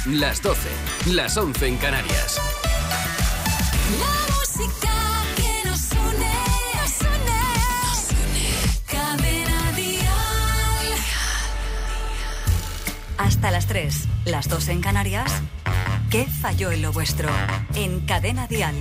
las 12, las 11 en Canarias. La música que nos une, Cadena Dial. Hasta las 3, las 2 en Canarias. ¿Qué falló en lo vuestro? En Cadena Dial.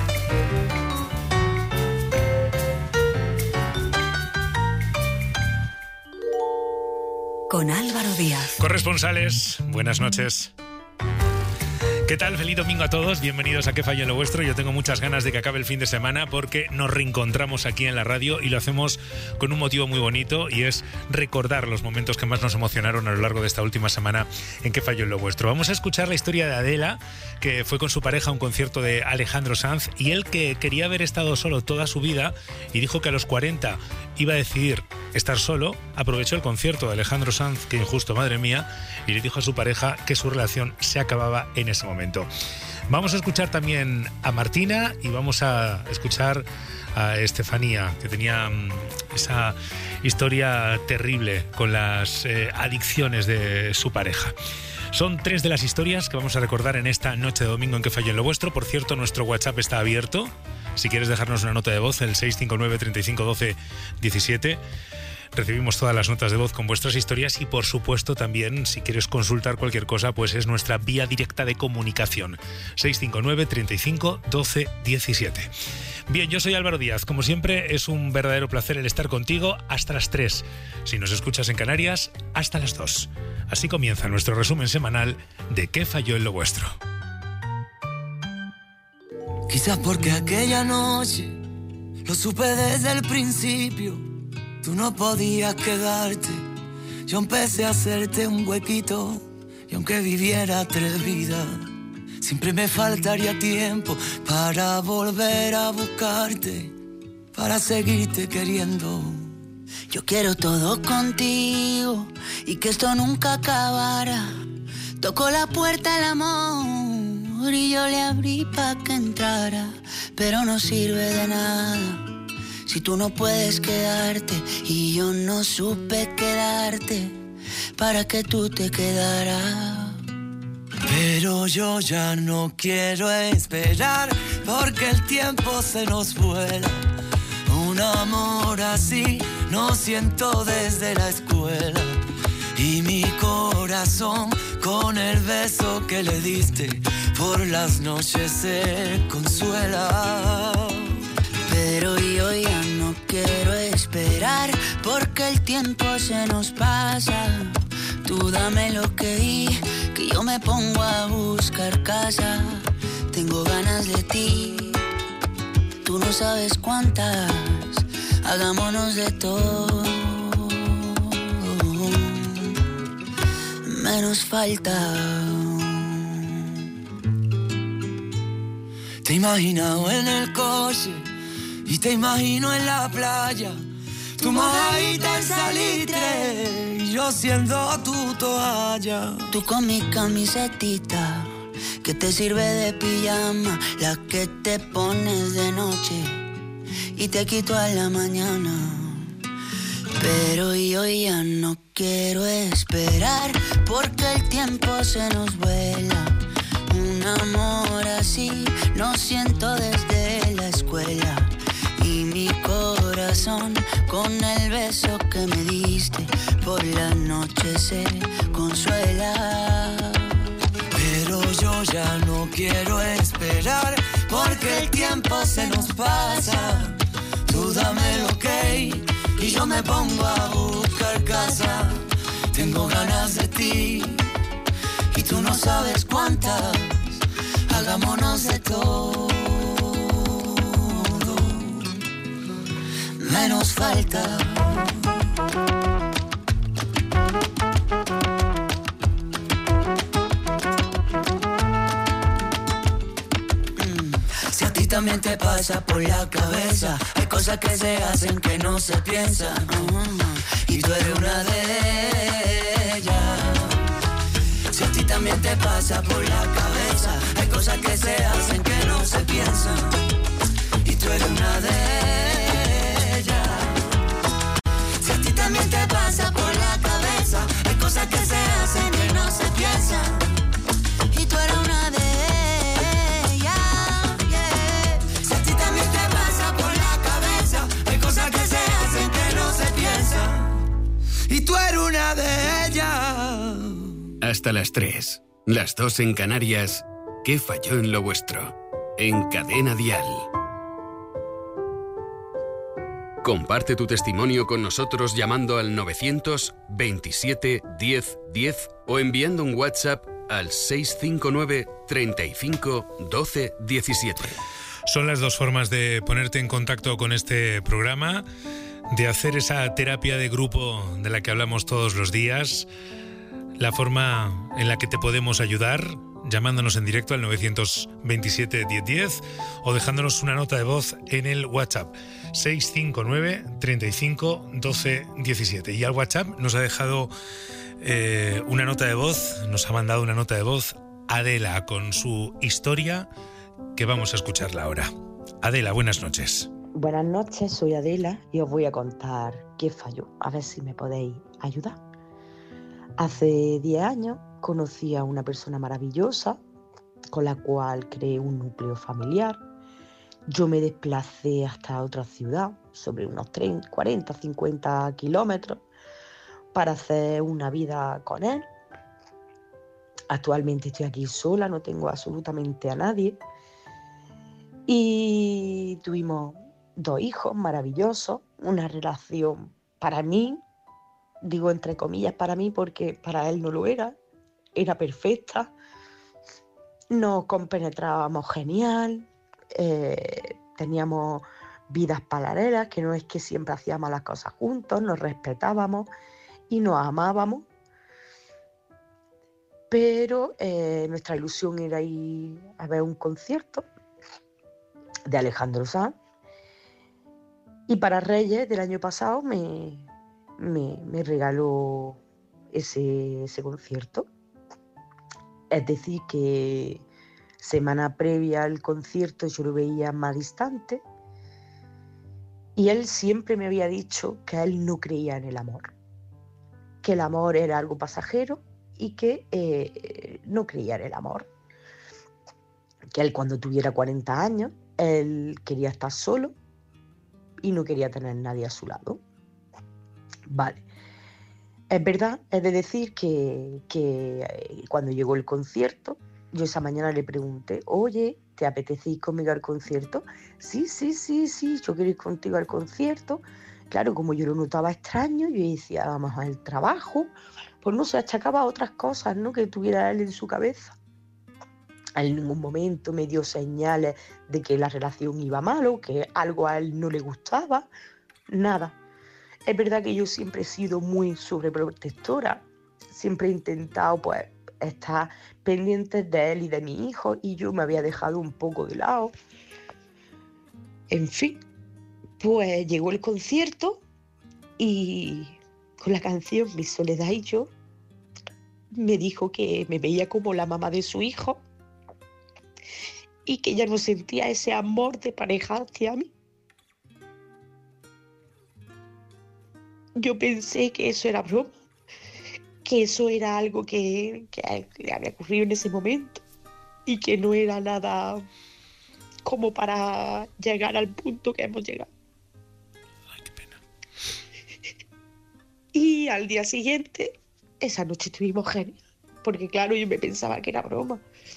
Con Álvaro Díaz. Corresponsales, buenas noches. ¿Qué tal? Feliz domingo a todos, bienvenidos a ¿Qué falló en lo vuestro? Yo tengo muchas ganas de que acabe el fin de semana porque nos reencontramos aquí en la radio y lo hacemos con un motivo muy bonito y es recordar los momentos que más nos emocionaron a lo largo de esta última semana en ¿Qué falló en lo vuestro? Vamos a escuchar la historia de Adela, que fue con su pareja a un concierto de Alejandro Sanz y él, que quería haber estado solo toda su vida y dijo que a los 40 iba a decidir estar solo, aprovechó el concierto de Alejandro Sanz, que injusto, madre mía, y le dijo a su pareja que su relación se acababa en ese momento. Vamos a escuchar también a Martina y vamos a escuchar a Estefanía, que tenía esa historia terrible con las adicciones de su pareja. Son 3 de las historias que vamos a recordar en esta noche de domingo en ¿Qué falló en lo vuestro? Por cierto, nuestro WhatsApp está abierto. Si quieres dejarnos una nota de voz, el 659 35 12 17. Recibimos todas las notas de voz con vuestras historias y, por supuesto, también, si quieres consultar cualquier cosa, pues es nuestra vía directa de comunicación. 659 35 12 17. Bien, yo soy Álvaro Díaz. Como siempre, es un verdadero placer el estar contigo hasta las 3. Si nos escuchas en Canarias, hasta las 2. Así comienza nuestro resumen semanal de ¿Qué falló en lo vuestro? Quizás porque aquella noche lo supe desde el principio. Tú no podías quedarte. Yo empecé a hacerte un huequito. Y aunque viviera 3 vidas, siempre me faltaría tiempo para volver a buscarte, para seguirte queriendo. Yo quiero todo contigo y que esto nunca acabara. Tocó la puerta el amor y yo le abrí pa' que entrara, pero no sirve de nada si tú no puedes quedarte y yo no supe quedarte para que tú te quedaras. Pero yo ya no quiero esperar porque el tiempo se nos vuela. Un amor así no siento desde la escuela. Y mi corazón con el beso que le diste por las noches se consuela. Pero yo ya no quiero esperar porque el tiempo se nos pasa. Tú dame lo que yo me pongo a buscar casa. Tengo ganas de ti, tú no sabes cuántas. Hagámonos de todo, menos falta. Te he imaginado en el coche y te imagino en la playa, tu mojadita en salitre y yo siendo tu toalla. Tú con mi camisetita que te sirve de pijama, la que te pones de noche y te quito a la mañana. Pero yo ya no quiero esperar porque el tiempo se nos vuela. Un amor así no siento desde la escuela. Y mi corazón con el beso que me diste por la noche se consuela. Pero yo ya no quiero esperar porque el tiempo se nos pasa. Tú dame el ok y yo me pongo a buscar casa. Tengo ganas de ti y tú no sabes cuántas. Hagámonos de todo, menos falta. Si a ti también te pasa por la cabeza, hay cosas que se hacen que no se piensan, y tú eres una de ellas. Si a ti también te pasa por la cabeza, hay cosas que se hacen que no se piensan, y tú eres una de ellas. Si a ti también te pasa por la cabeza, hay cosas que se hacen que no se piensan, Hasta las 3, las 2 en Canarias. ¿Qué falló en lo vuestro? En Cadena Dial. Comparte tu testimonio con nosotros llamando al 927 10 10 o enviando un WhatsApp al 659 35 12 17. Son las dos formas de ponerte en contacto con este programa, de hacer esa terapia de grupo de la que hablamos todos los días, la forma en la que te podemos ayudar, llamándonos en directo al 927 10 10 o dejándonos una nota de voz en el WhatsApp 659 35 12 17. Y al WhatsApp nos ha dejado una nota de voz, nos ha mandado una nota de voz Adela con su historia, que vamos a escucharla ahora. Adela, buenas noches. Buenas noches, soy Adela y os voy a contar qué falló, a ver si me podéis ayudar. Hace 10 años conocí a una persona maravillosa con la cual creé un núcleo familiar. Yo me desplacé hasta otra ciudad, sobre unos 30, 40, 50 kilómetros, para hacer una vida con él. Actualmente estoy aquí sola, no tengo absolutamente a nadie. Y tuvimos 2 hijos maravillosos, una relación para mí, digo entre comillas para mí porque para él no lo era perfecta. Nos compenetrábamos genial, teníamos vidas paralelas, que no es que siempre hacíamos las cosas juntos, nos respetábamos y nos amábamos. Pero nuestra ilusión era ir a ver un concierto de Alejandro Sanz. Y para Reyes del año pasado me regaló ese concierto. Es decir, que semana previa al concierto yo lo veía más distante. Y él siempre me había dicho que él no creía en el amor. Que el amor era algo pasajero y que no creía en el amor. Que él cuando tuviera 40 años, él quería estar solo y no quería tener nadie a su lado. Vale. Es verdad, es de decir que cuando llegó el concierto, yo esa mañana le pregunté, oye, ¿te apetece ir conmigo al concierto? Sí, yo quiero ir contigo al concierto. Claro, como yo lo notaba extraño, yo decía, vamos al trabajo, pues no se achacaba a otras cosas, ¿no?, que tuviera él en su cabeza. En ningún momento me dio señales de que la relación iba mal o que algo a él no le gustaba, nada. Es verdad que yo siempre he sido muy sobreprotectora, siempre he intentado pues estar pendiente de él y de mi hijo y yo me había dejado un poco de lado. En fin, pues llegó el concierto y con la canción Mi soledad y yo me dijo que me veía como la mamá de su hijo y que ya no sentía ese amor de pareja hacia mí. Yo pensé que eso era broma, que eso era algo que le había ocurrido en ese momento y que no era nada como para llegar al punto que hemos llegado. Ay, qué pena. Y al día siguiente, esa noche estuvimos genial, porque claro, yo me pensaba que era broma.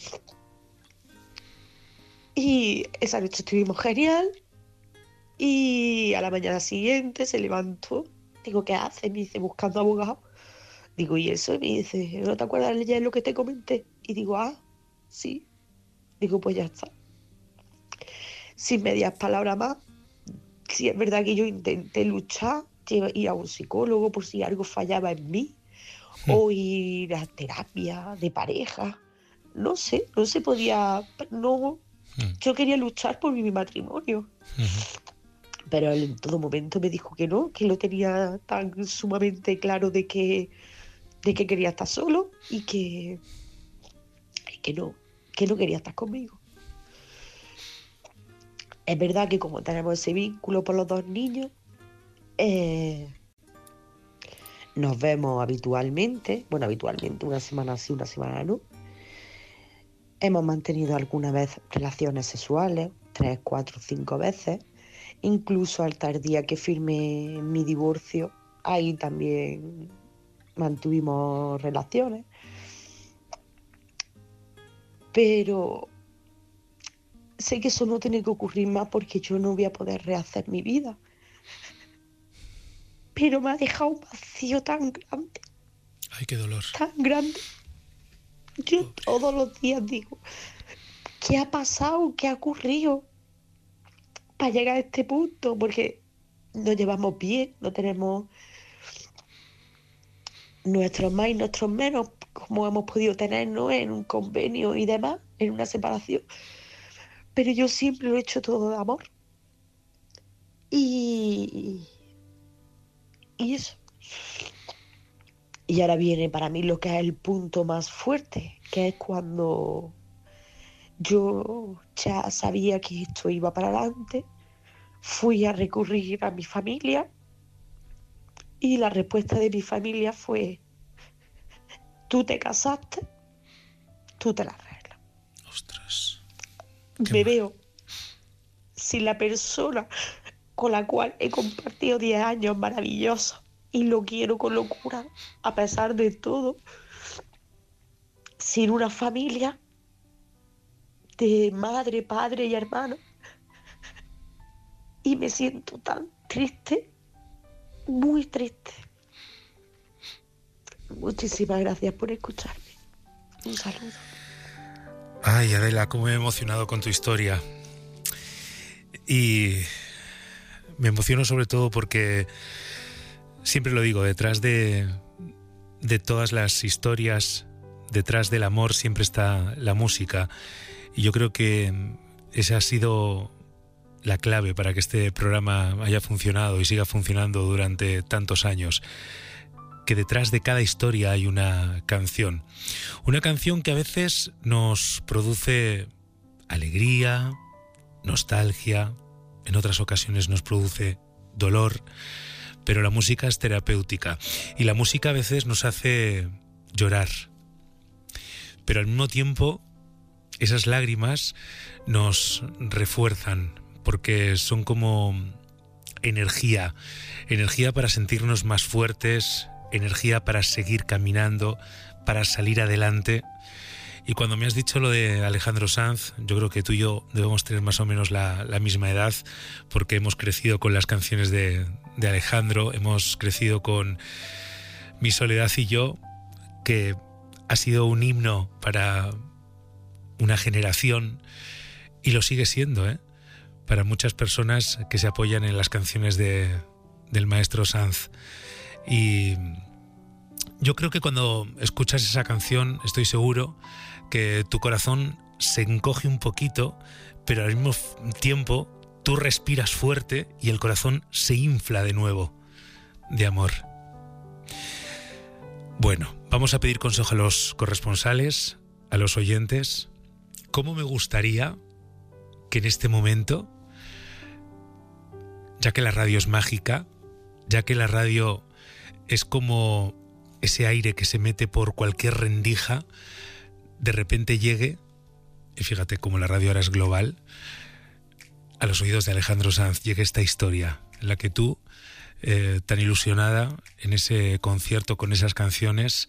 Y esa noche estuvimos genial y a la mañana siguiente se levantó. Digo, ¿qué haces? Me dice, buscando abogado. Digo, ¿y eso? Y me dice, ¿no te acuerdas de lo que te comenté? Y digo, sí. Digo, pues ya está. Sin medias palabras más. Sí, es verdad que yo intenté luchar, ir a un psicólogo por si algo fallaba en mí, o ir a terapia de pareja. No sé, no se podía, no. Yo quería luchar por mi matrimonio. Pero él en todo momento me dijo que no, que lo tenía tan sumamente claro de que quería estar solo y que no quería estar conmigo. Es verdad que como tenemos ese vínculo por los 2 niños, nos vemos habitualmente, una semana sí, una semana no. Hemos mantenido alguna vez relaciones sexuales, 3, 4, 5 veces. Incluso hasta el día que firmé mi divorcio, ahí también mantuvimos relaciones. Pero sé que eso no tiene que ocurrir más porque yo no voy a poder rehacer mi vida. Pero me ha dejado un vacío tan grande, Ay, qué dolor. tan grande. Yo todos los días digo, ¿qué ha pasado? ¿Qué ha ocurrido para llegar a este punto? Porque nos llevamos bien, no tenemos nuestros más y nuestros menos, como hemos podido tenernos en un convenio y demás, en una separación. Pero yo siempre lo he hecho todo de amor. Y eso. Y ahora viene para mí lo que es el punto más fuerte, que es cuando yo ya sabía que esto iba para adelante, fui a recurrir a mi familia y la respuesta de mi familia fue: tú te casaste, tú te la arreglas. Ostras. Me veo sin la persona con la cual he compartido 10 años maravillosos y lo quiero con locura, a pesar de todo, sin una familia de madre, padre y hermano. Y me siento tan triste, muy triste. Muchísimas gracias por escucharme. Un saludo. Ay, Adela, cómo me he emocionado con tu historia. Y me emociono sobre todo porque, siempre lo digo, detrás de todas las historias, detrás del amor siempre está la música. Y yo creo que esa ha sido la clave para que este programa haya funcionado y siga funcionando durante tantos años. Que detrás de cada historia hay una canción. Una canción que a veces nos produce alegría, nostalgia, en otras ocasiones nos produce dolor, pero la música es terapéutica y la música a veces nos hace llorar. Pero al mismo tiempo, esas lágrimas nos refuerzan porque son como energía para sentirnos más fuertes, energía para seguir caminando, para salir adelante. Y cuando me has dicho lo de Alejandro Sanz, yo creo que tú y yo debemos tener más o menos la misma edad, porque hemos crecido con las canciones de Alejandro, hemos crecido con Mi soledad y yo, que ha sido un himno para una generación y lo sigue siendo, para muchas personas que se apoyan en las canciones del maestro Sanz. Y yo creo que cuando escuchas esa canción estoy seguro que tu corazón se encoge un poquito, pero al mismo tiempo tú respiras fuerte y el corazón se infla de nuevo de amor. Bueno, vamos a pedir consejo a los corresponsales, a los oyentes. ¿Cómo me gustaría que en este momento, ya que la radio es mágica, ya que la radio es como ese aire que se mete por cualquier rendija, de repente llegue, y fíjate cómo la radio ahora es global, a los oídos de Alejandro Sanz llegue esta historia en la que tú, tan ilusionada en ese concierto con esas canciones,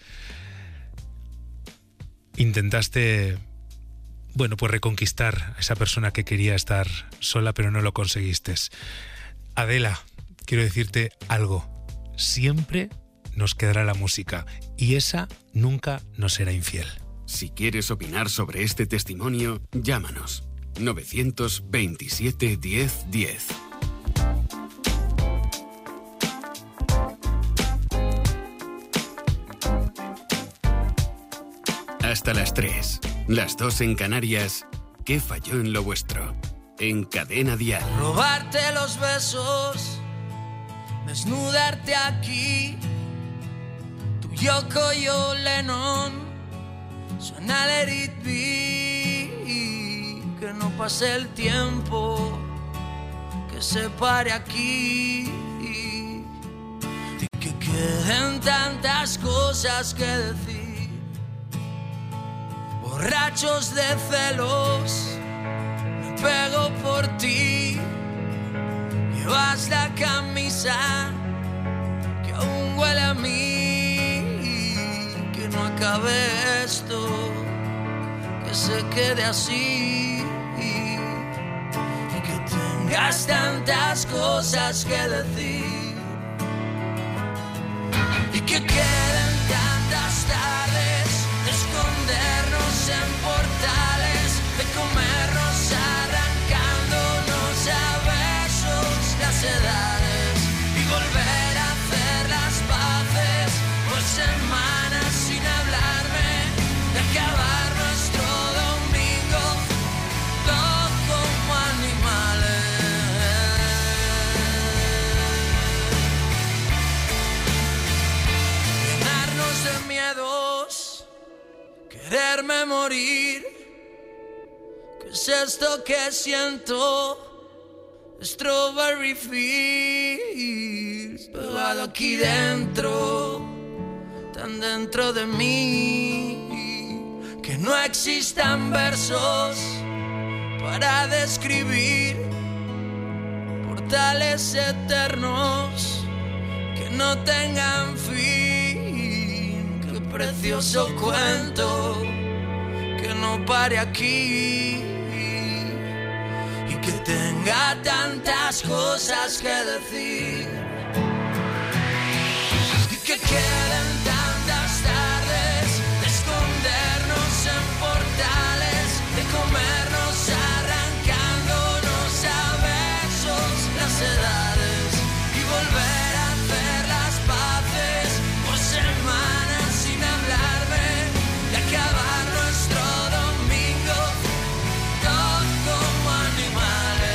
intentaste, bueno, pues reconquistar a esa persona que quería estar sola pero no lo conseguiste. Adela, quiero decirte algo. Siempre nos quedará la música y esa nunca nos será infiel. Si quieres opinar sobre este testimonio, llámanos 927 10 10. Hasta las 3, las 2 en Canarias. ¿Qué falló en lo vuestro? En Cadena Dial. Robarte los besos, desnudarte aquí. Tu Yoko, yo Lennon, suena Let It Be. Que no pase el tiempo, que se pare aquí. Y que queden tantas cosas que decir. Borrachos de celos, me pego por ti. Llevas la camisa que aún huele a mí. Que no acabe esto, que se quede así y que tengas tantas cosas que decir y que queden tantas tardes de escondernos en portales, de comernos arrancándonos a besos las edades y volver a hacer las paces por semanas sin hablarme, de acabar nuestro domingo todos como animales, llenarnos de miedos, quererme morir. ¿Qué es esto que siento? Strawberry Fields, pegado aquí dentro, tan dentro de mí, que no existan versos para describir portales eternos que no tengan fin. Qué precioso cuento que no pare aquí y que tenga tantas cosas que decir y que queden tantas tardes de escondernos en portales, de comernos arrancándonos a besos las edades y volver a hacer las paces por semanas sin hablarme, de acabar nuestro domingo todos como animales.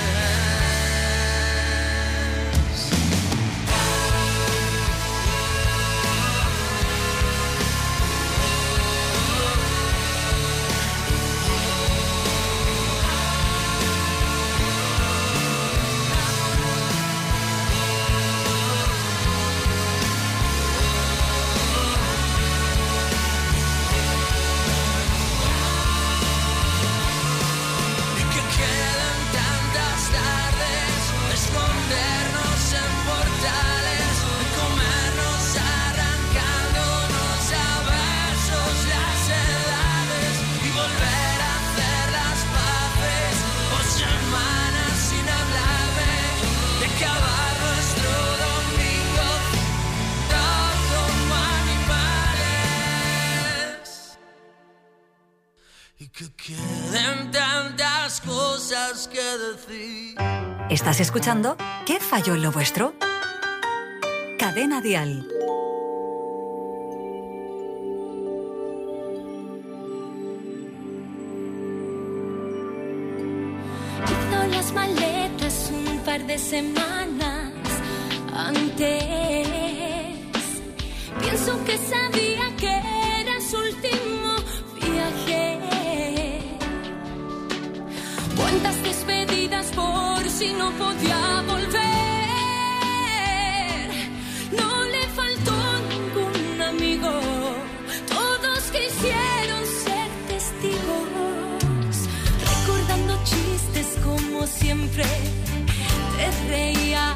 Y que queden tantas tardes de escondernos en portales, de comernos arrancándonos a besos las edades y volver a hacer las paces por semanas sin hablarme, de acabar nuestro domingo todos como animales y que queden tantas cosas que decir. ¿Estás escuchando ¿Qué falló en lo vuestro? Cadena Dial. Hizo las maletas un par de semanas antes. Pienso que sabía que era su último viaje. Cuántas despedidas por si no podía volver. No le faltó ningún amigo. Todos quisieron ser testigos, recordando chistes como siempre te reías.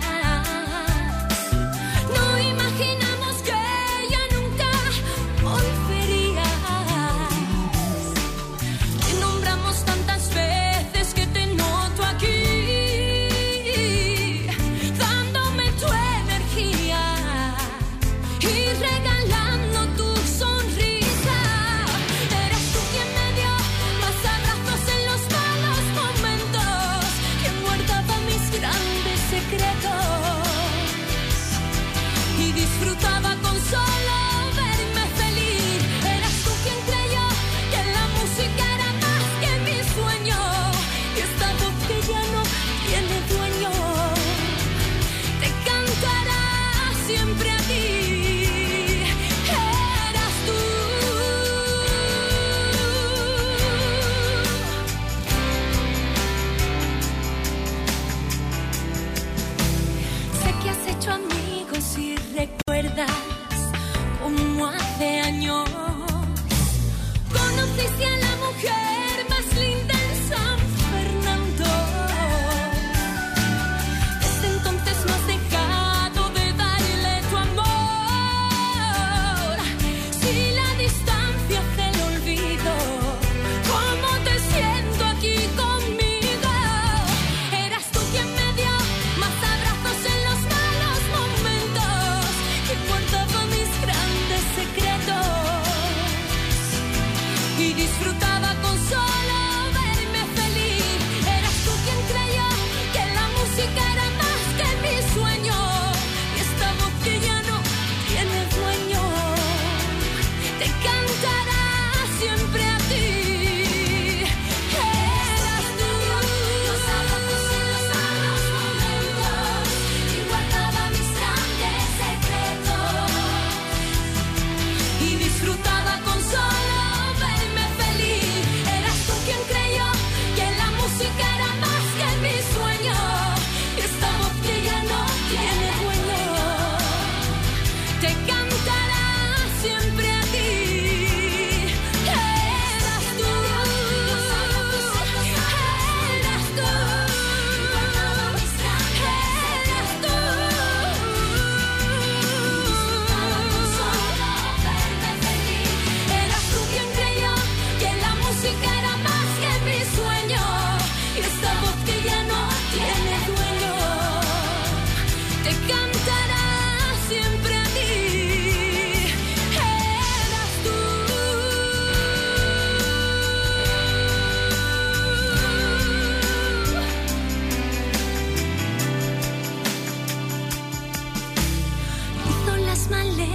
No imaginamos que ella nunca volvería. Te nombramos tantas veces que te noto aquí, dándome tu energía y regalando tu sonrisa. Eras tú quien me dio más abrazos en los malos momentos, quien guardaba mis grandes secretos y disfrutaba con solo verme feliz. Eras tú quien creyó que la música era más que mi sueño y esta voz que ya no tiene dueño te cantará siempre a ti. Eras tú. Sé que has hecho amigos y recuerdas como hace años conociste a la mujer más linda en San Fernando. Desde entonces no has dejado de darle tu amor.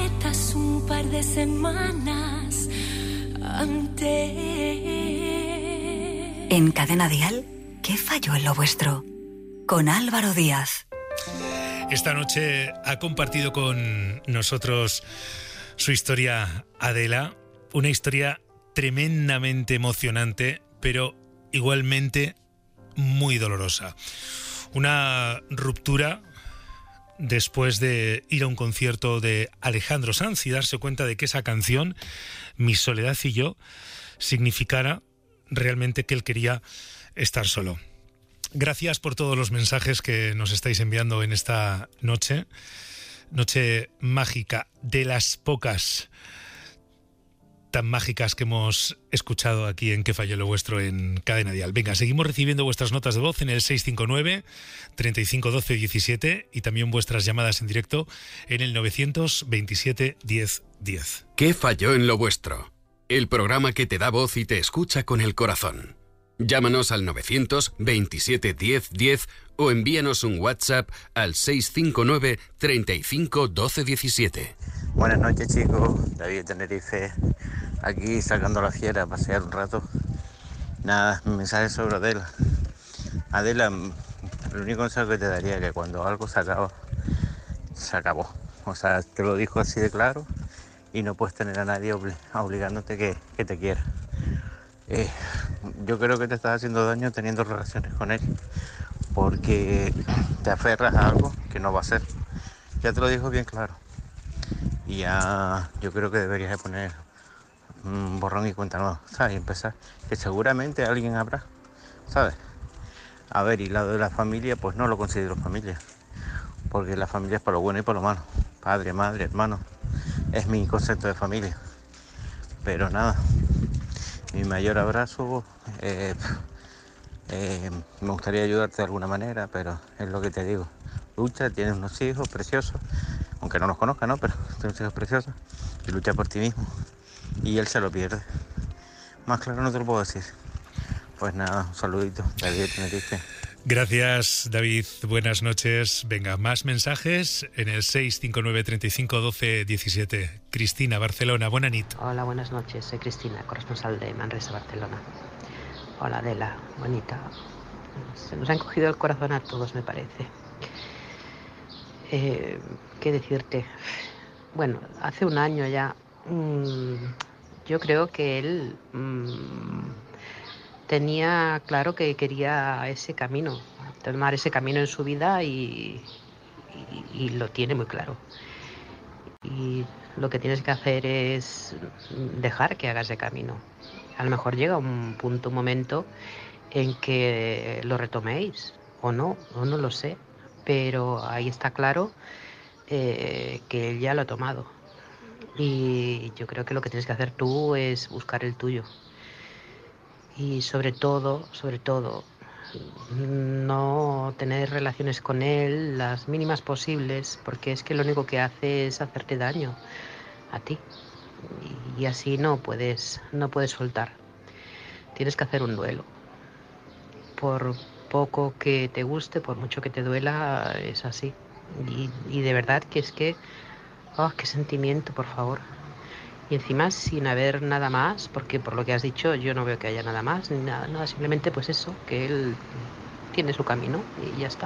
despiertas un par de semanas antes. En Cadena Dial, ¿qué falló en lo vuestro? Con Álvaro Díaz. Esta noche ha compartido con nosotros su historia Adela, una historia tremendamente emocionante, pero igualmente muy dolorosa. Una ruptura después de ir a un concierto de Alejandro Sanz y darse cuenta de que esa canción, Mi soledad y yo, significara realmente que él quería estar solo. Gracias por todos los mensajes que nos estáis enviando en esta noche mágica, de las pocas tan mágicas que hemos escuchado aquí en ¿Qué falló lo vuestro? En Cadena Dial. Venga, seguimos recibiendo vuestras notas de voz en el 659 35 12 17 y también vuestras llamadas en directo en el 927 10 10. ¿Qué falló en lo vuestro? El programa que te da voz y te escucha con el corazón. Llámanos al 927 10 10 o envíanos un WhatsApp al 659 35 12 17. Buenas noches, chicos. David de Tenerife, aquí sacando la fiera a pasear un rato. Nada, mi mensaje sobre Adela. Adela, el único consejo que te daría es que cuando algo se acaba, se acabó. O sea, te lo dijo así de claro y no puedes tener a nadie obligándote que te quiera. Yo creo que te estás haciendo daño teniendo relaciones con él porque te aferras a algo que no va a ser. Ya te lo dijo bien claro. Y ya yo creo que deberías de poner un borrón y cuenta nueva, ¿sabes? Y empezar, que seguramente alguien habrá, ¿sabes? A ver, y lado de la familia, pues no lo considero familia, porque la familia es para lo bueno y para lo malo. Padre, madre, hermano, es mi concepto de familia. Pero nada, mi mayor abrazo, me gustaría ayudarte de alguna manera, pero es lo que te digo. Lucha, tienes unos hijos preciosos, aunque no los conozca, ¿no? Pero tienes unos hijos preciosos y lucha por ti mismo. Y él se lo pierde. Más claro no te lo puedo decir. Pues nada, un saludito. David de Tenerife. Gracias, David. Buenas noches. Venga, más mensajes en el 659 35 12 17. Cristina, Barcelona. Buena nit. Hola, buenas noches. Soy Cristina, corresponsal de Manresa, Barcelona. Hola, Adela, bonita. Se nos ha encogido el corazón a todos, me parece. ¿Qué decirte? Bueno, hace un año ya, yo creo que él tenía claro que quería ese camino, tomar ese camino en su vida y lo tiene muy claro. Y lo que tienes que hacer es dejar que haga ese camino. A lo mejor llega un momento en que lo retoméis, o no lo sé. Pero ahí está claro que él ya lo ha tomado. Y yo creo que lo que tienes que hacer tú es buscar el tuyo. Y sobre todo, no tener relaciones con él las mínimas posibles, porque es que lo único que hace es hacerte daño a ti. Y así no puedes soltar. Tienes que hacer un duelo. Por poco que te guste, por mucho que te duela, es así. Y de verdad que es que, qué sentimiento, por favor. Y encima sin haber nada más, porque por lo que has dicho yo no veo que haya nada más, ni nada, simplemente pues eso, que él tiene su camino y ya está.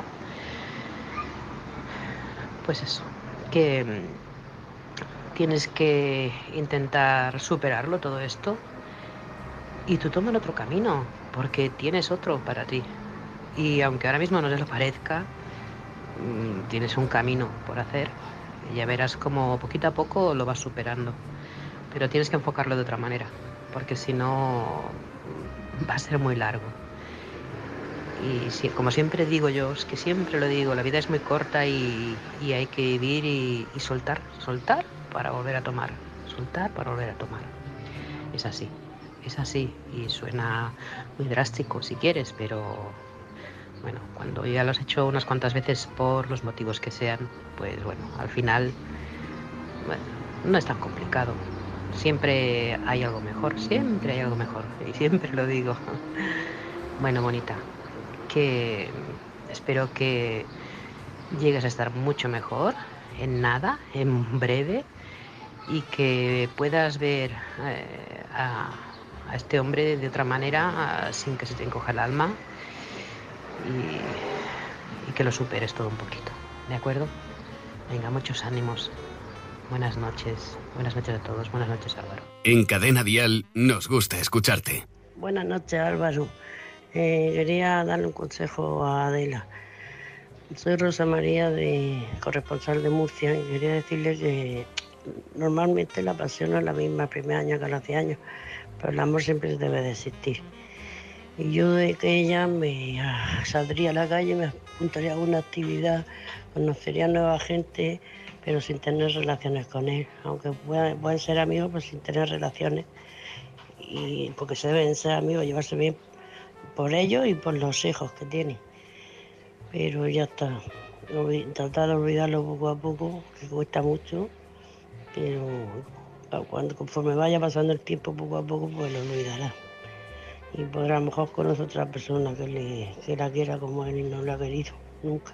Pues eso, que tienes que intentar superarlo todo esto y tú toma otro camino, porque tienes otro para ti. Y aunque ahora mismo no te lo parezca, tienes un camino por hacer y ya verás cómo poquito a poco lo vas superando. Pero tienes que enfocarlo de otra manera, porque si no va a ser muy largo. Y si, como siempre digo yo, es que siempre lo digo, la vida es muy corta y hay que vivir y soltar para volver a tomar, soltar para volver a tomar. Es así y suena muy drástico si quieres, pero bueno, cuando ya lo has hecho unas cuantas veces por los motivos que sean, pues bueno, al final no es tan complicado. Siempre hay algo mejor, y siempre lo digo. Bueno, bonita, que espero que llegues a estar mucho mejor, en breve, y que puedas ver a este hombre de otra manera, sin que se te encoja el alma, y que lo superes todo un poquito, ¿de acuerdo? Venga, muchos ánimos. Buenas noches a todos, buenas noches, Álvaro. En Cadena Dial nos gusta escucharte. Buenas noches, Álvaro. Quería darle un consejo a Adela. Soy Rosa María, corresponsal de Murcia, y quería decirle que normalmente la pasión no es la misma el primer año que los 10 años, pero el amor siempre debe de existir. Y yo de que ella me saldría a la calle, me apuntaría a alguna actividad, conocería nueva gente, pero sin tener relaciones con él. Aunque pueden ser amigos, pues sin tener relaciones. Y porque se deben ser amigos, llevarse bien por ellos y por los hijos que tienen. Pero ya está. Tratar de olvidarlo poco a poco, que cuesta mucho, pero conforme vaya pasando el tiempo, poco a poco, pues lo olvidará. Y podrá a lo mejor conocer otra persona que la quiera como él y no la ha querido nunca.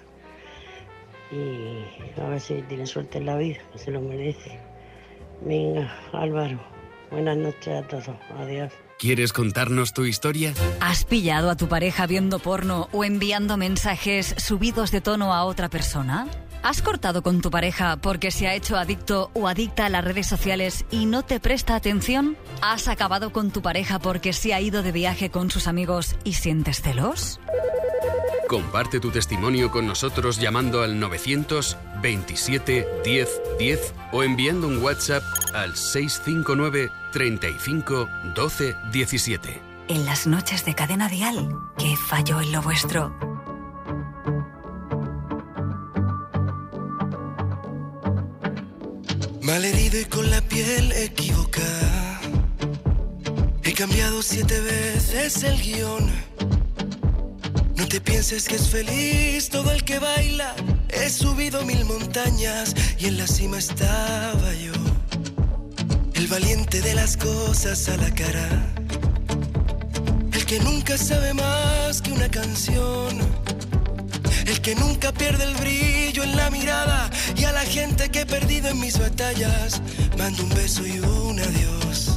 Y a ver si tiene suerte en la vida, que se lo merece. Venga, Álvaro, buenas noches a todos. Adiós. ¿Quieres contarnos tu historia? ¿Has pillado a tu pareja viendo porno o enviando mensajes subidos de tono a otra persona? ¿Has cortado con tu pareja porque se ha hecho adicto o adicta a las redes sociales y no te presta atención? ¿Has acabado con tu pareja porque se ha ido de viaje con sus amigos y sientes celos? Comparte tu testimonio con nosotros llamando al 927 10 10 o enviando un WhatsApp al 659 35 12 17. En las noches de Cadena Dial, ¿qué falló en lo vuestro? Malherido y con la piel equivocada, he cambiado 7 veces el guión. No te pienses que es feliz todo el que baila. He subido 1000 montañas y en la cima estaba yo, el valiente de las cosas a la cara, el que nunca sabe más que una canción, el que nunca pierde el brillo en la mirada, y a la gente que he perdido en mis batallas mando un beso y un adiós.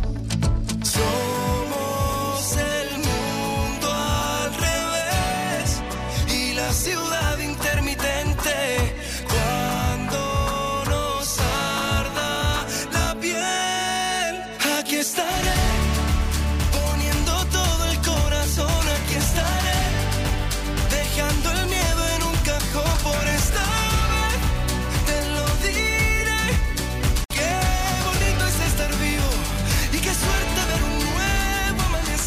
Somos el mundo al revés y la ciudad intermitente. Cuando nos arda la piel, aquí estaré, poniendo todo el corazón, aquí estaré, dejando el miedo en un cajón. Por esta vez te lo diré, qué bonito es estar vivo y qué suerte ver un nuevo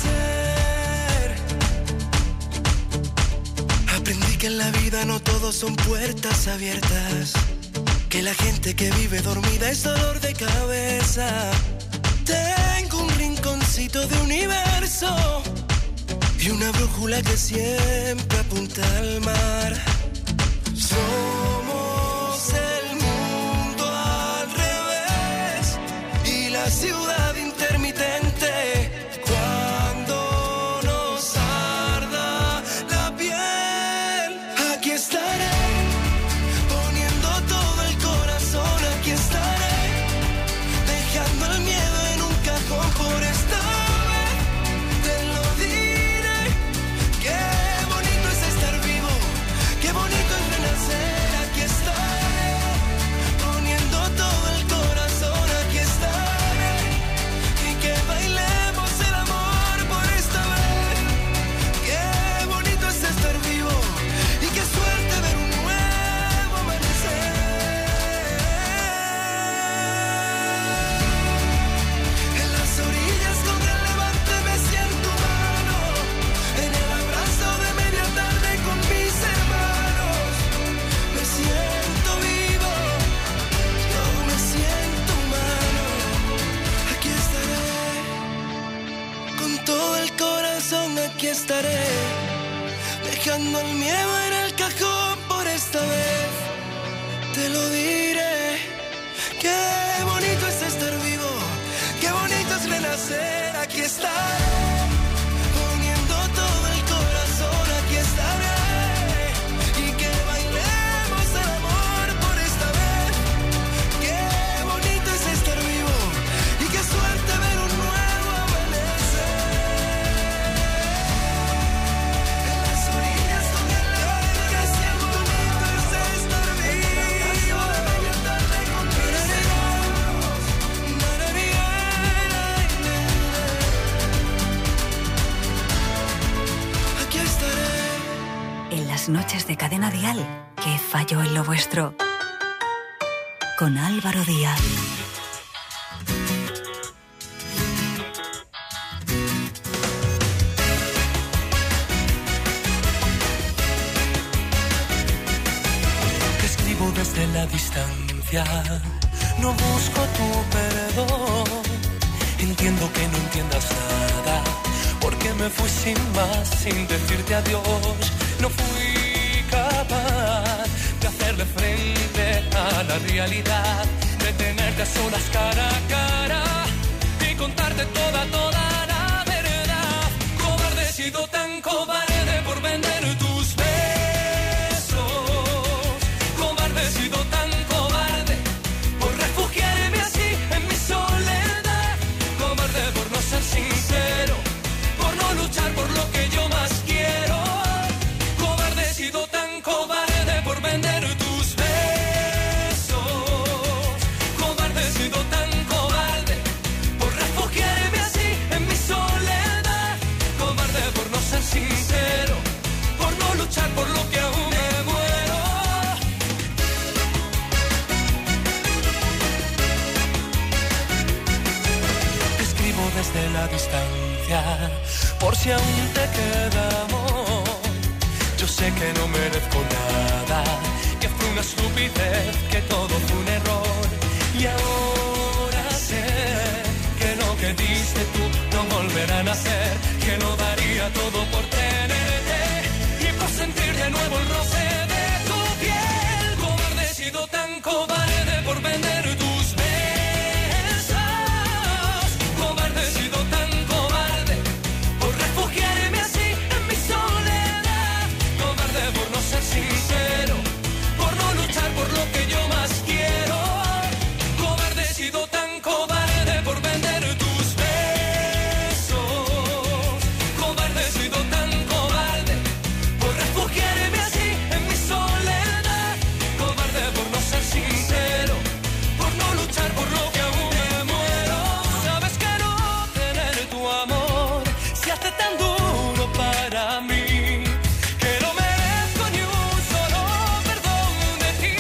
amanecer. Aprendí que en la vida no todos son puertas abiertas, que la gente que vive dormida es dolor de cabeza. Tengo un rinconcito de universo y una brújula que siempre apunta al mar. Somos el mundo al revés y la ciudad intermitente. Cuando nos arda la piel, aquí estaré, poniendo todo el corazón, aquí estaré, dejando el miedo en un cajón. Por esta vez te lo diré, qué bonito es estar vivo, qué bonito es renacer. Aquí estaré, poniendo todo el corazón, aquí estaré, y que bailemos el amor por esta vez. Qué bonito es estar vivo y qué suerte ver un nuevo amanecer. En las orillas con el levante me siento humano, en el abrazo de media tarde con mis hermanos. Me siento vivo, yo me siento humano. Aquí estaré, con todo el corazón aquí estaré, dejando el miedo en el cajón. Por esta vez te lo diré, qué bonito es estar vivo, qué bonito es renacer. Aquí estaré, poniendo todo el corazón, aquí estaré, y que bailemos el amor por esta vez. Qué bonito es estar vivo. las noches de Cadena Dial, ¿qué falló en lo vuestro? Con Álvaro Díaz. Te escribo desde la distancia, no busco tu perdón. Entiendo que no entiendas nada, porque me fui sin más, sin decirte adiós. No fui capaz de hacerle frente a la realidad, de tenerte a solas cara a cara y contarte toda la verdad. Cobarde, he sido tan cobarde por vender tus besos. Cobarde, he sido tan cobarde por refugiarme así en mi soledad. Cobarde por no ser sincero, por no luchar por lo que yo más quiero. Cobarde, he sido tan cobarde por vender tus besos. Cobarde, he sido tan cobarde por refugiarme así en mi soledad. Cobarde por no ser sincero, por no luchar por lo que aún me muero. Te escribo desde la distancia, por si aún te queda amor. Yo sé que no merezco nada, que fue una estupidez, que todo fue un error. Y ahora sé que lo que diste tú no volverá a nacer, que lo daría todo por tenerte y por sentir de nuevo el roce de tu piel. Cobarde, he sido tan cobarde por vender tus besos. Cobarde, he sido tan cobarde por refugiarme así en mi soledad. Cobarde por no ser sincero, por no luchar por lo que yo más quiero. Cobarde, he sido tan cobarde por vender tus besos. Cobarde, he sido tan cobarde por refugiarme así en mi soledad. Cobarde por no ser sincero, por no luchar por lo que aún me muero. Sabes que no tener tu amor se hace tan duro para mí, que no merezco ni un solo perdón de ti.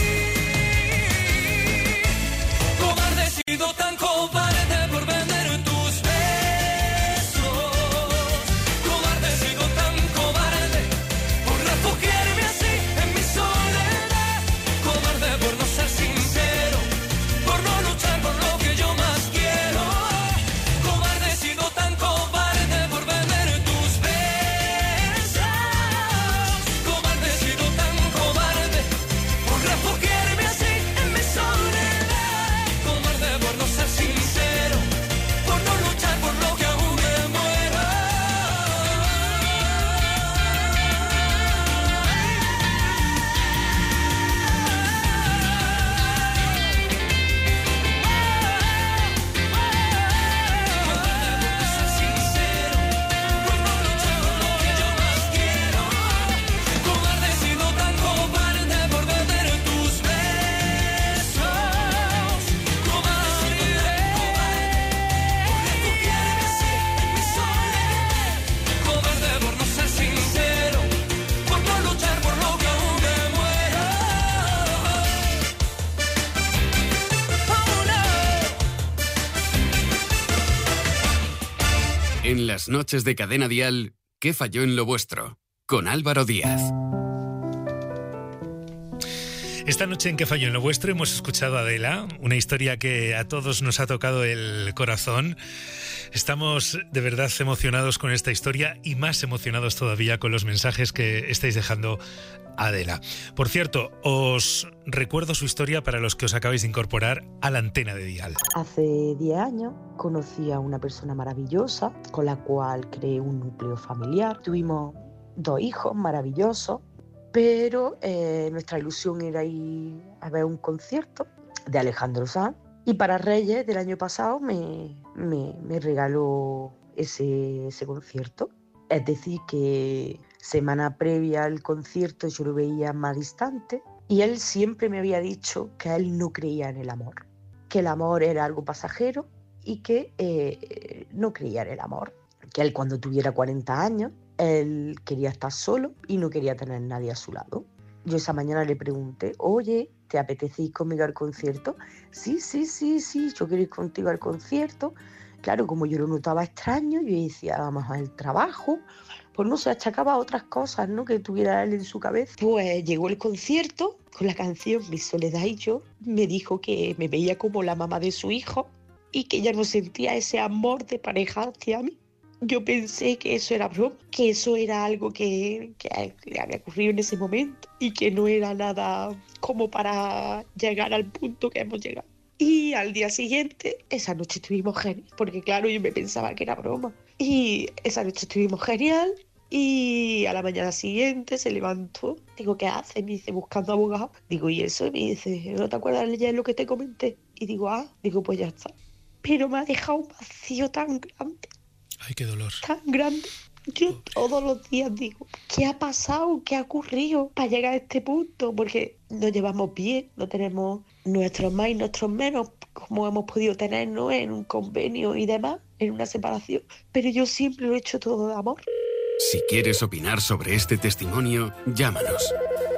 Cobarde, he sido tan cobarde por vender tus besos. Cobarde, he sido tan cobarde por refugiarme así en mi soledad. Cobarde por no ser sincero, por no luchar por lo que yo más quiero. Cobarde, he sido tan cobarde por vender tus besos. Cobarde, he sido tan cobarde por refugiarme así en mi soledad. Cobarde por no ser sincero, por no luchar por lo que aún me muero. Cobarde por no ser sincero, por no luchar por lo que yo más quiero. Cobarde, he sido tan cobarde por vender tus besos. Cobarde, por refugiarme así en mi soledad. Cobarde por no ser sincero, por no luchar por lo que aún me muero. Oh, no. En las noches de Cadena Dial, ¿qué falló en lo vuestro? Con Álvaro Díaz. Esta noche en ¿Qué falló en lo vuestro? Hemos escuchado a Adela, una historia que a todos nos ha tocado el corazón. Estamos de verdad emocionados con esta historia y más emocionados todavía con los mensajes que estáis dejando a Adela. Por cierto, os recuerdo su historia para los que os acabáis de incorporar a la antena de Dial. Hace 10 años conocí a una persona maravillosa con la cual creé un núcleo familiar. Tuvimos 2 hijos maravillosos, pero nuestra ilusión era ir a ver un concierto de Alejandro Sanz. Y para Reyes del año pasado me regaló ese concierto. Es decir, que semana previa al concierto yo lo veía más distante y él siempre me había dicho que él no creía en el amor, que el amor era algo pasajero y que no creía en el amor, que él cuando tuviera 40 años Él quería estar solo y no quería tener nadie a su lado. Yo esa mañana le pregunté, oye, ¿te apetece ir conmigo al concierto? Sí, yo quiero ir contigo al concierto. Claro, como yo lo notaba extraño, yo decía, vamos al trabajo, pues no se achacaba a otras cosas, ¿no?, que tuviera él en su cabeza. Pues llegó el concierto con la canción Mi soledad y yo, me dijo que me veía como la mamá de su hijo y que ella no sentía ese amor de pareja hacia mí. Yo pensé que eso era broma, que eso era algo que le había ocurrido en ese momento y que no era nada como para llegar al punto que hemos llegado. Y al día siguiente, esa noche estuvimos genial, porque claro, yo me pensaba que era broma. Y esa noche estuvimos genial y a la mañana siguiente se levantó. Digo, ¿qué haces? Me dice, buscando abogado. Digo, ¿y eso? Y me dice, ¿no te acuerdas de lo que te comenté? Y digo, digo, pues ya está. Pero me ha dejado un vacío tan grande. Ay, qué dolor. Tan grande. Yo todos los días digo, ¿qué ha pasado? ¿Qué ha ocurrido para llegar a este punto? Porque nos llevamos bien, no tenemos nuestros más y nuestros menos, como hemos podido tener, ¿no?, en un convenio y demás, en una separación. Pero yo siempre lo he hecho todo de amor. Si quieres opinar sobre este testimonio, llámanos.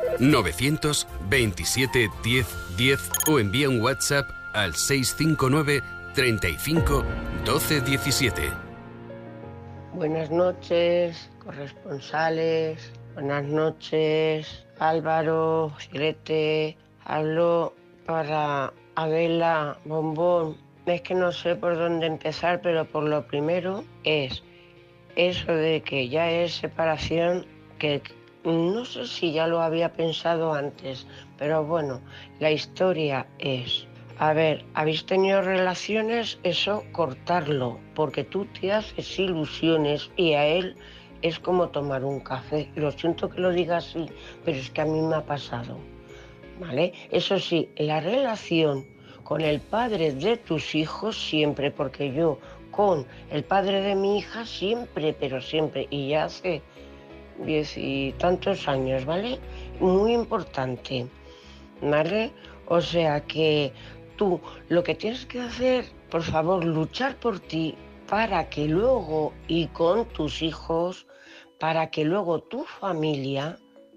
927 10 10 o envía un WhatsApp al 659 35 12 17. Buenas noches, corresponsales. Buenas noches, Álvaro, Sirete. Hablo para Adela Bombón. Es que no sé por dónde empezar, pero por lo primero es eso de que ya es separación, que no sé si ya lo había pensado antes, pero bueno, la historia es... A ver, ¿habéis tenido relaciones? Eso, cortarlo, porque tú te haces ilusiones y a él es como tomar un café. Lo siento que lo diga así, pero es que a mí me ha pasado, ¿vale? Eso sí, la relación con el padre de tus hijos siempre, porque yo con el padre de mi hija siempre, pero siempre, y ya hace 10 y tantos años, ¿vale? Muy importante, ¿vale? O sea que... Tú lo que tienes que hacer, por favor, luchar por ti para que luego, y con tus hijos, para que luego tu familia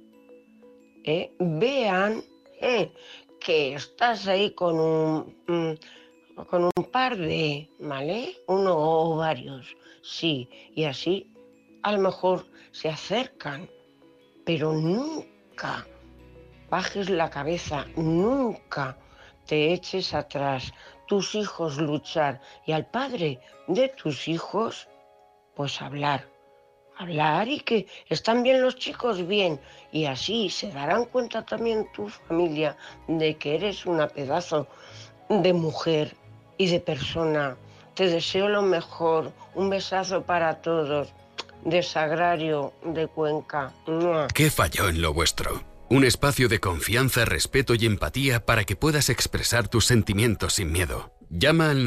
vean que estás ahí con un par de, ¿vale? Uno o varios, sí, y así a lo mejor se acercan, pero nunca bajes la cabeza, nunca te eches atrás. Tus hijos luchar y al padre de tus hijos pues hablar y que están bien los chicos, bien, y así se darán cuenta también tu familia de que eres una pedazo de mujer y de persona. Te deseo lo mejor, un besazo para todos, de Sagrario de Cuenca. ¿Qué falló en lo vuestro? Un espacio de confianza, respeto y empatía para que puedas expresar tus sentimientos sin miedo. Llama al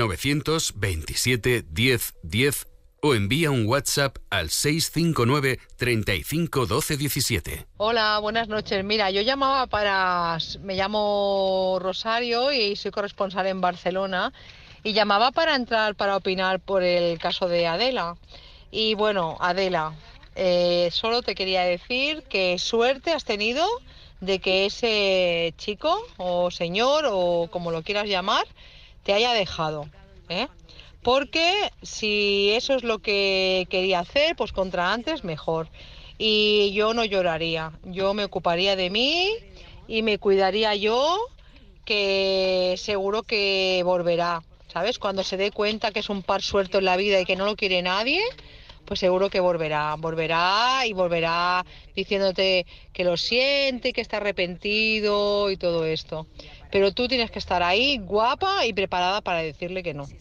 927 10 10 o envía un WhatsApp al 659 35 12 17. Hola, buenas noches. Mira, yo llamaba me llamo Rosario y soy corresponsal en Barcelona y llamaba para entrar para opinar por el caso de Adela. Y bueno, Adela, solo te quería decir que suerte has tenido de que ese chico o señor o como lo quieras llamar te haya dejado, porque si eso es lo que quería hacer, pues contra antes mejor. Y yo no lloraría, yo me ocuparía de mí y me cuidaría yo, que seguro que volverá, ¿sabes? Cuando se dé cuenta que es un par suelto en la vida y que no lo quiere nadie, pues seguro que volverá y volverá diciéndote que lo siente, que está arrepentido y todo esto. Pero tú tienes que estar ahí, guapa y preparada para decirle que no,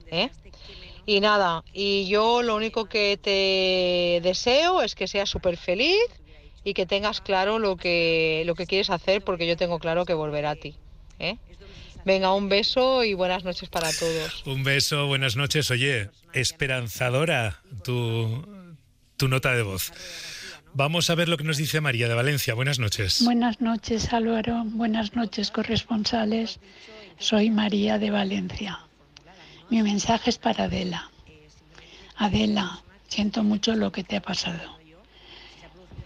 Y nada, y yo lo único que te deseo es que seas súper feliz y que tengas claro lo que quieres hacer, porque yo tengo claro que volverá a ti, Venga, un beso y buenas noches para todos. Un beso, buenas noches. Oye, esperanzadora tu nota de voz. Vamos a ver lo que nos dice María de Valencia. Buenas noches. Buenas noches, Álvaro. Buenas noches, corresponsales. Soy María de Valencia. Mi mensaje es para Adela. Adela, siento mucho lo que te ha pasado.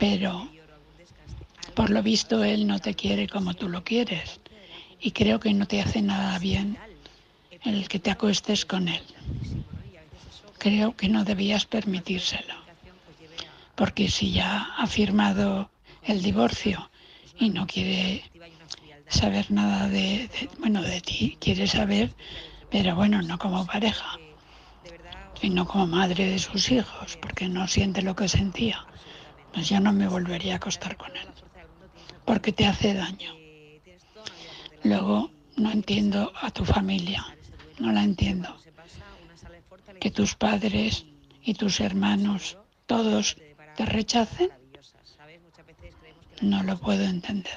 pero por lo visto él no te quiere como tú lo quieres y creo que no te hace nada bien el que te acuestes con él. Creo que no debías permitírselo, porque si ya ha firmado el divorcio y no quiere saber nada de ti, quiere saber, pero bueno, no como pareja, sino como madre de sus hijos, porque no siente lo que sentía, pues yo no me volvería a acostar con él, porque te hace daño. Luego, no entiendo a tu familia, no la entiendo. Que tus padres y tus hermanos, todos te rechacen, no lo puedo entender.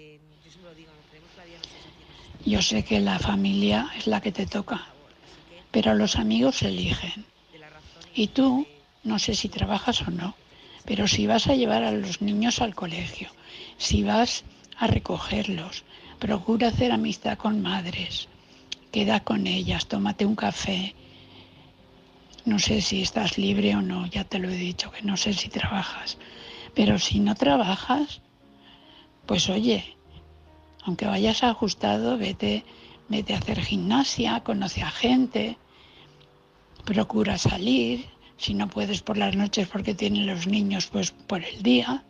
Yo sé que la familia es la que te toca, pero los amigos se eligen. Y tú, no sé si trabajas o no, pero si vas a llevar a los niños al colegio, si vas a recogerlos, procura hacer amistad con madres, queda con ellas, tómate un café. No sé si estás libre o no, ya te lo he dicho, que no sé si trabajas. Pero si no trabajas, pues oye, aunque vayas ajustado, vete a hacer gimnasia, conoce a gente, procura salir. Si no puedes por las noches porque tienen los niños, pues por el día.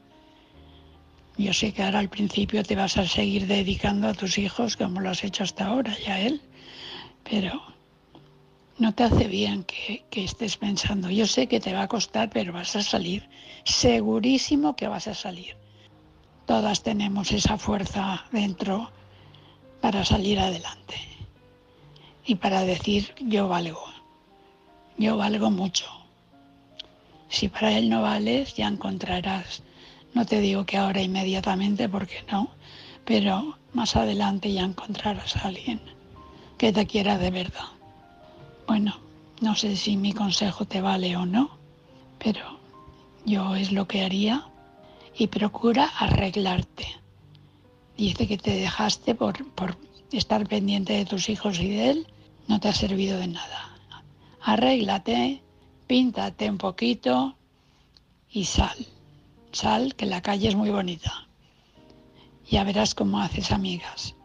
Yo sé que ahora al principio te vas a seguir dedicando a tus hijos como lo has hecho hasta ahora y a él, pero no te hace bien que estés pensando. Yo sé que te va a costar, pero vas a salir. Segurísimo que vas a salir. Todas tenemos esa fuerza dentro para salir adelante y para decir yo valgo mucho. Si para él no vales, ya encontrarás. No te digo que ahora inmediatamente, porque no, pero más adelante ya encontrarás a alguien que te quiera de verdad. Bueno, no sé si mi consejo te vale o no, pero yo es lo que haría y procura arreglarte. Dice que te dejaste por estar pendiente de tus hijos y de él, no te ha servido de nada. Arréglate, píntate un poquito y sal, que la calle es muy bonita. Ya verás cómo haces amigas.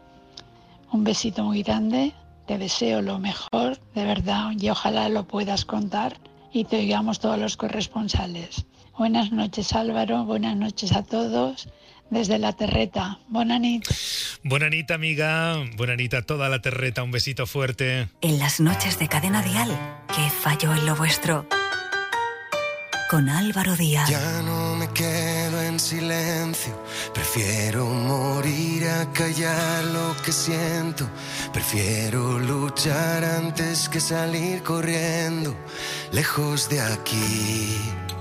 Un besito muy grande, te deseo lo mejor, de verdad, y ojalá lo puedas contar y te oigamos todos los corresponsales. Buenas noches, Álvaro, buenas noches a todos. Desde la Terreta, bona nit. Bona nit, amiga, bona nit a toda la Terreta, un besito fuerte. En las noches de Cadena Dial, ¿qué falló en lo vuestro? Con Álvaro Díaz. Ya no me quedo en silencio, prefiero morir a callar lo que siento, prefiero luchar antes que salir corriendo, lejos de aquí.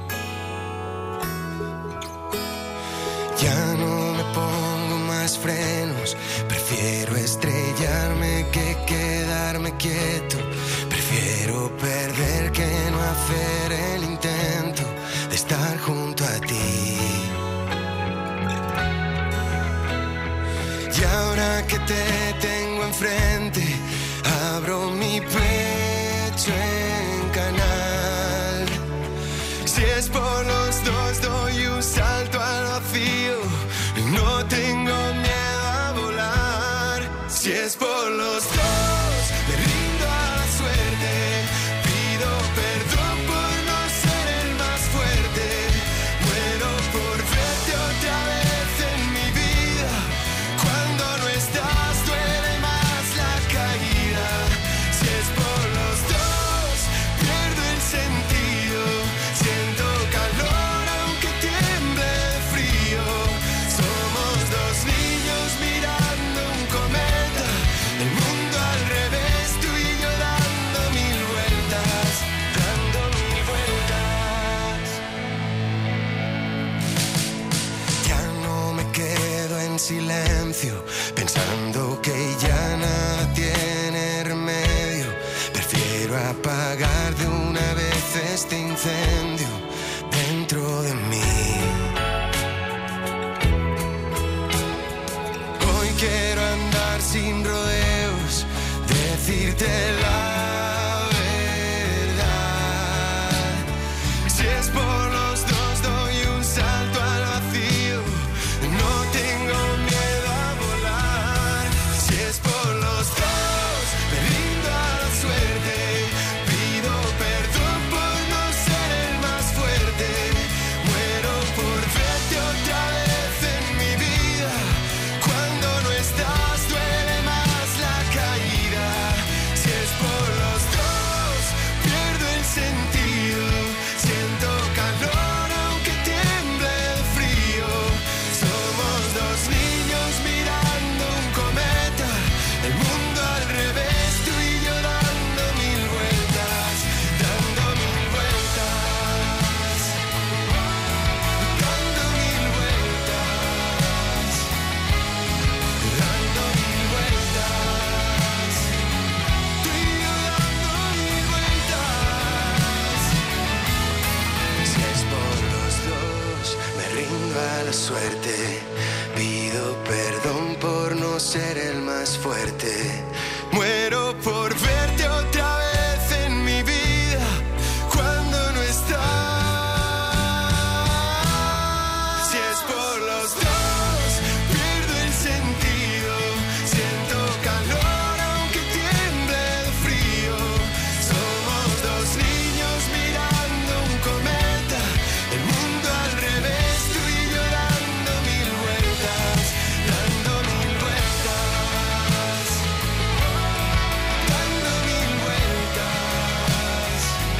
Ya no me pongo más frenos, prefiero estrellarme que quedarme quieto, prefiero perder que no hacer el intento de estar junto a ti. Y ahora que te tengo enfrente, abro mi pecho en canal. Si es por los dos, doy un salto al vacío, no tengo miedo a volar. Si es por los dos, me rindo a la suerte, pido perdón por no ser el más fuerte, muero por verte otra vez en mi vida, cuando no estás duele más la caída. Si es por los dos, pierdo el sentido, siento calor aunque tiemble de frío, somos dos niños mirando un cometa, el mundo al revés, tú y yo dando mil vueltas, dando mil vueltas. Ya no me quedo en silencio, pensando que ya nada tiene remedio, prefiero apagar de una vez este incendio dentro de mí. Hoy quiero andar sin rodeos, decirte la verdad. Si es por los dos, doy un salto mala suerte. Pido perdón por no ser el más fuerte. Muero por verte otra vez en mi vida cuando no estás. Si es por los dos, pierdo el sentido. Siento calor aunque tiemble el frío. Somos dos niños mirando un cometa. El mundo al revés, tú y yo dando mil vueltas. Dando mil vueltas. Dando mil vueltas.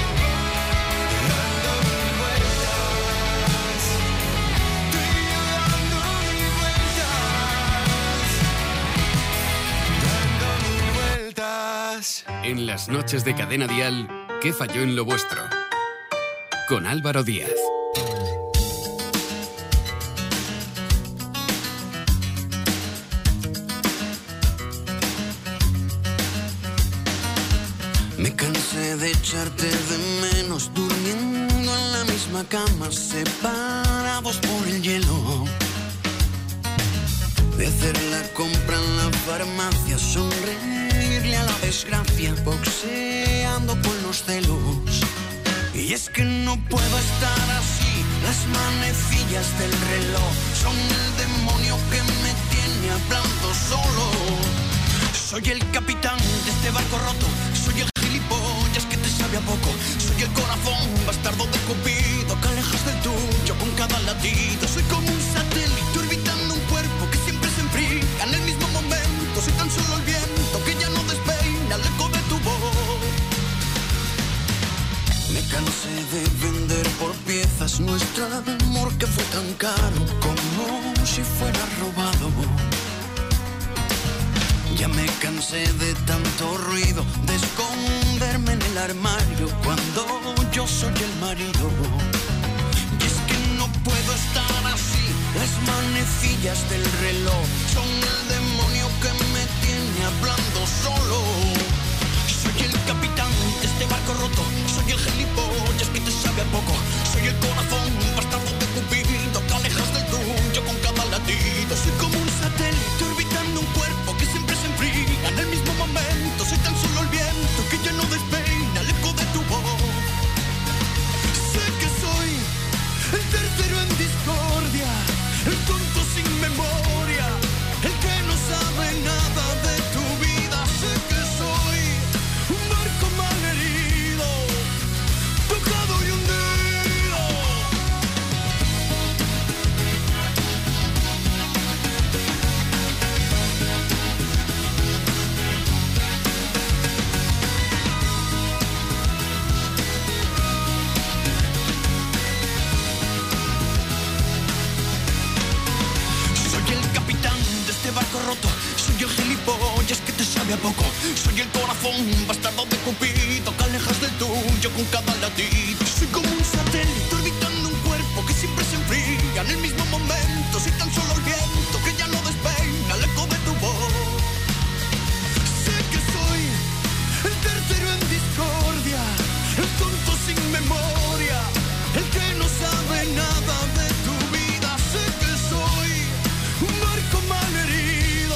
Dando mil vueltas. Tú y yo dando mil vueltas. Dando mil vueltas. En las noches de Cadena Dial, ¿qué falló en lo vuestro? Con Álvaro Díaz. Me cansé de echarte de menos, durmiendo en la misma cama, separados por el hielo. De hacer la compra en la farmacia, sonreírle a la desgracia, boxeando con los celos. Y es que no puedo estar así, las manecillas del reloj son el demonio que me tiene hablando solo. Soy el capitán de este barco roto, soy el gilipollas que te sabe a poco, soy el corazón bastardo de Cupido que alejas del tuyo con cada latido. Soy como un satélite orbitando un cuerpo que siempre se enfría en el mismo momento. Soy tan solo el viento que ya no despeina el eco de tu voz. Me cansé de vender por piezas nuestro amor que fue tan caro como si fuera robado. Ya me cansé de tanto ruido, de esconderme en el armario cuando yo soy el marido. Y es que no puedo estar así, las manecillas del reloj son el demonio que me tiene hablando solo. Soy el capitán de este barco roto, soy el gilipollas que te sabe a poco, soy el corazón bastardo de Cupido que alejas del tuyo con cada latido. Soy como un satélite orbitando un cuerpo que siempre se enfría en el mismo momento. Soy tan solo el viento que ya no despeina el eco de tu voz. Sé que soy el tercero en discordia, el tonto sin memoria, el que no sabe nada de tu vida. Sé que soy un barco malherido, tocado y hundido. Soy el capitán de este barco roto, soy el gilipollas que te sabe a poco, soy el corazón bastardo de Cupido que alejas del tuyo con cada latido. Soy como un satélite orbitando un cuerpo que siempre se enfría en el mismo momento. Soy tan solo el viento que ya no despeina el eco de tu voz. Sé que soy el tercero en discordia, el tonto sin memoria, el que no sabe nada de tu vida. Sé que soy un barco malherido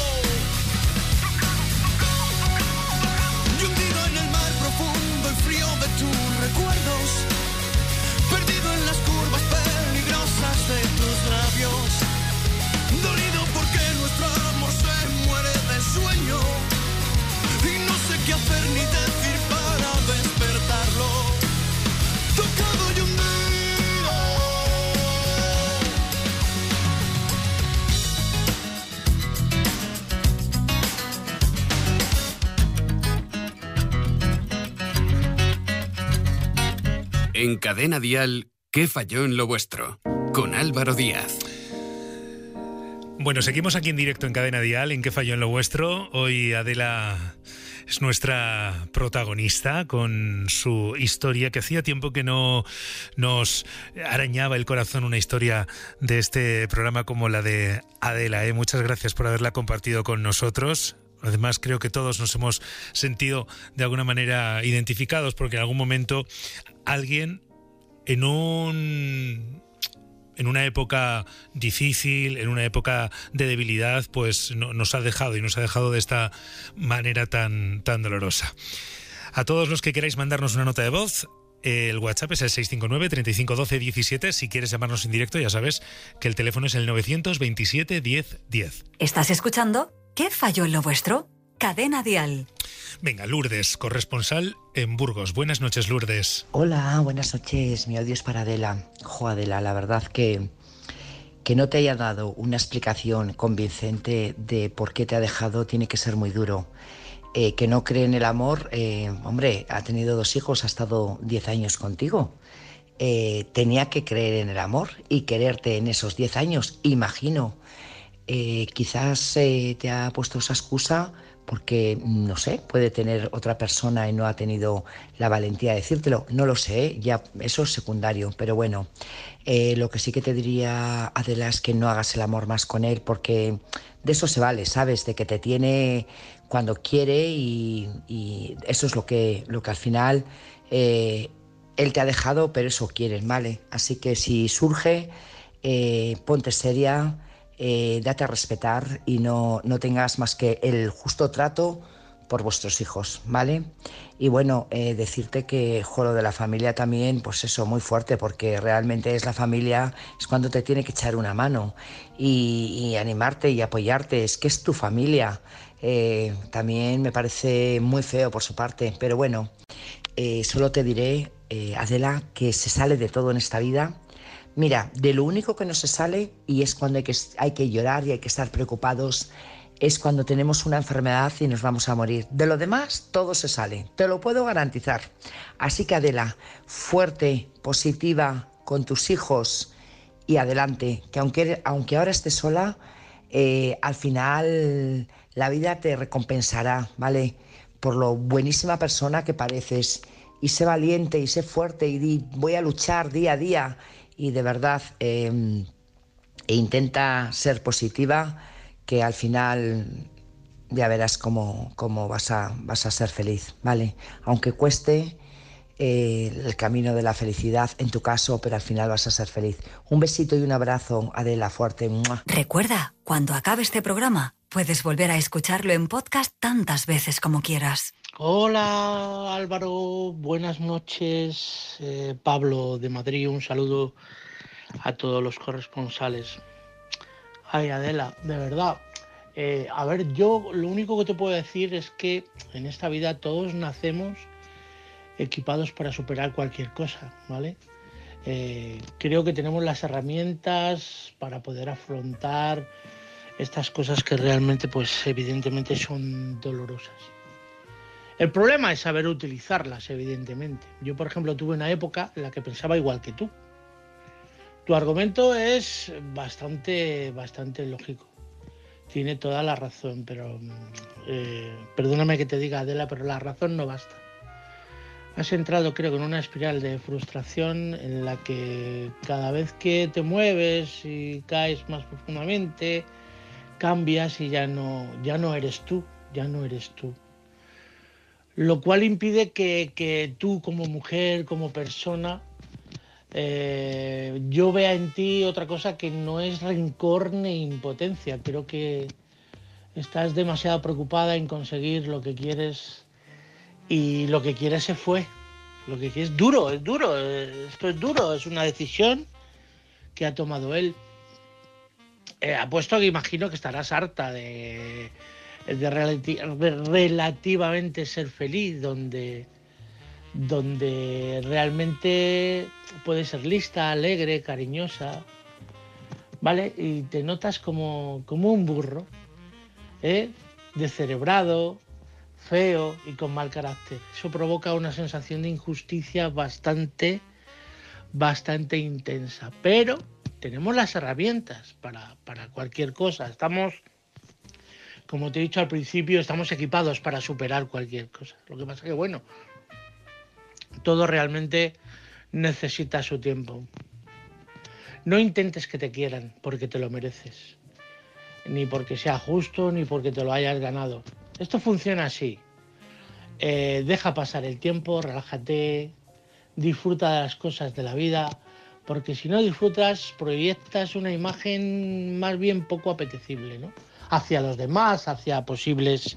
y hundido en el mar profundo y frío de tus recuerdos, perdido en las curvas peligrosas de tus labios, dolido porque nuestro amor se muere de sueño y no sé qué hacer ni decir para despertarlo, tocado y hundido. En Cadena Dial, ¿qué falló en lo vuestro? Con Álvaro Díaz. Bueno, seguimos aquí en directo en Cadena Dial, en ¿Qué falló en lo vuestro? Hoy Adela es nuestra protagonista con su historia, que hacía tiempo que no nos arañaba el corazón una historia de este programa como la de Adela. Muchas gracias por haberla compartido con nosotros. Además, creo que todos nos hemos sentido de alguna manera identificados, porque en algún momento alguien en en una época difícil, en una época de debilidad, pues nos ha dejado, y nos ha dejado de esta manera tan dolorosa. A todos los que queráis mandarnos una nota de voz, el WhatsApp es el 659 35 12 17. Si quieres llamarnos en directo, ya sabes que el teléfono es el 927 10 10. ¿Estás escuchando? ¿Qué falló en lo vuestro? Cadena Dial. Venga, Lourdes, corresponsal en Burgos. Buenas noches, Lourdes. Hola, buenas noches. Mi audio es para Adela. Adela, la verdad que no te haya dado una explicación convincente de por qué te ha dejado tiene que ser muy duro. Que no cree en el amor, hombre, ha tenido 2 hijos, ha estado 10 años contigo. Tenía que creer en el amor y quererte en esos 10 años, imagino. Quizás te ha puesto esa excusa porque, no sé, puede tener otra persona y no ha tenido la valentía de decírtelo. No lo sé, ya eso es secundario, pero bueno. Lo que sí que te diría, Adela, es que no hagas el amor más con él, porque de eso se vale, ¿sabes? De que te tiene cuando quiere y eso es lo que al final él te ha dejado, pero eso quieren, ¿vale? Así que si surge, ponte seria, date a respetar y no tengas más que el justo trato por vuestros hijos, ¿vale? Y bueno, decirte que lo de la familia también, pues eso, muy fuerte, porque realmente es la familia, es cuando te tiene que echar una mano y animarte y apoyarte, es que es tu familia. También me parece muy feo por su parte, pero bueno, solo te diré, Adela, que se sale de todo en esta vida. Mira, de lo único que no se sale, y es cuando hay que llorar y hay que estar preocupados, es cuando tenemos una enfermedad y nos vamos a morir. De lo demás, todo se sale, te lo puedo garantizar. Así que Adela, fuerte, positiva, con tus hijos y adelante, que aunque ahora estés sola, al final la vida te recompensará, ¿vale? Por lo buenísima persona que pareces. Y sé valiente y sé fuerte y voy a luchar día a día. Y de verdad, intenta ser positiva, que al final ya verás cómo vas a ser feliz, ¿vale? Aunque cueste el camino de la felicidad en tu caso, pero al final vas a ser feliz. Un besito y un abrazo, Adela, fuerte. ¡Mua! Recuerda, cuando acabe este programa, puedes volver a escucharlo en podcast tantas veces como quieras. Hola Álvaro, buenas noches. Pablo de Madrid, un saludo a todos los corresponsales. Ay, Adela, de verdad. A ver, yo lo único que te puedo decir es que en esta vida todos nacemos equipados para superar cualquier cosa, ¿vale? Creo que tenemos las herramientas para poder afrontar estas cosas que realmente, pues evidentemente son dolorosas. El problema es saber utilizarlas, evidentemente. Yo, por ejemplo, tuve una época en la que pensaba igual que tú. Tu argumento es bastante lógico. Tiene toda la razón, pero perdóname que te diga, Adela, pero la razón no basta. Has entrado, creo, en una espiral de frustración en la que cada vez que te mueves y caes más profundamente, cambias y ya no eres tú, Lo cual impide que tú como mujer, como persona, yo vea en ti otra cosa que no es rencor ni impotencia. Creo que estás demasiado preocupada en conseguir lo que quieres y lo que quieres se fue. Lo que quieres es duro, esto es duro, es una decisión que ha tomado él. Apuesto que imagino que estarás harta de relativamente ser feliz, donde realmente puedes ser lista, alegre, cariñosa, ¿vale? Y te notas como un burro, descerebrado, feo y con mal carácter. Eso provoca una sensación de injusticia bastante intensa. Pero tenemos las herramientas para cualquier cosa. Estamos, como te he dicho al principio, estamos equipados para superar cualquier cosa. Lo que pasa es que, bueno, todo realmente necesita su tiempo. No intentes que te quieran porque te lo mereces, ni porque sea justo, ni porque te lo hayas ganado. Esto funciona así. Deja pasar el tiempo, relájate, disfruta de las cosas de la vida, porque si no disfrutas, proyectas una imagen más bien poco apetecible, ¿no? Hacia los demás, hacia posibles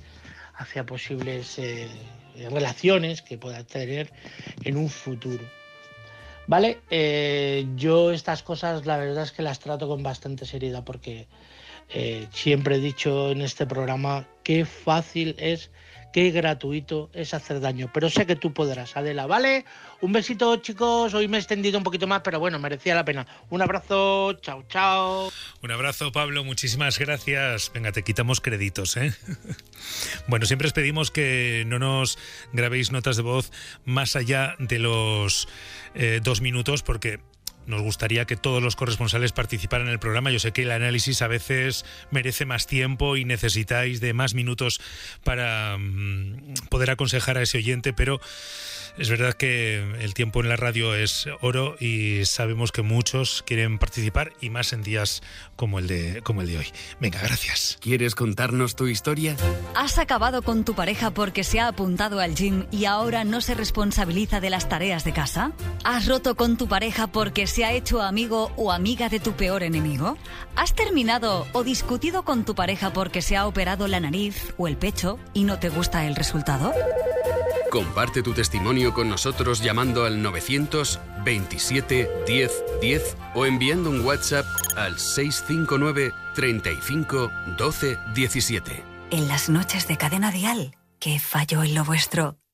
relaciones que puedas tener en un futuro. Vale, yo estas cosas la verdad es que las trato con bastante seriedad porque siempre he dicho en este programa qué fácil es, qué gratuito es hacer daño, pero sé que tú podrás, Adela, ¿vale? Un besito, chicos, hoy me he extendido un poquito más, pero bueno, merecía la pena. Un abrazo, chao, chao. Un abrazo, Pablo, muchísimas gracias. Venga, te quitamos créditos, ¿eh? Bueno, siempre os pedimos que no nos grabéis notas de voz más allá de los 2 minutos, porque nos gustaría que todos los corresponsales participaran en el programa. Yo sé que el análisis a veces merece más tiempo y necesitáis de más minutos para poder aconsejar a ese oyente, pero es verdad que el tiempo en la radio es oro y sabemos que muchos quieren participar y más en días como el de hoy. Venga, gracias. ¿Quieres contarnos tu historia? ¿Has acabado con tu pareja porque se ha apuntado al gym y ahora no se responsabiliza de las tareas de casa? ¿Has roto con tu pareja porque se ha hecho amigo o amiga de tu peor enemigo? ¿Has terminado o discutido con tu pareja porque se ha operado la nariz o el pecho y no te gusta el resultado? Comparte tu testimonio con nosotros llamando al 927 10 10 o enviando un WhatsApp al 659 35 12 17. En las noches de Cadena Dial, que falló en lo vuestro.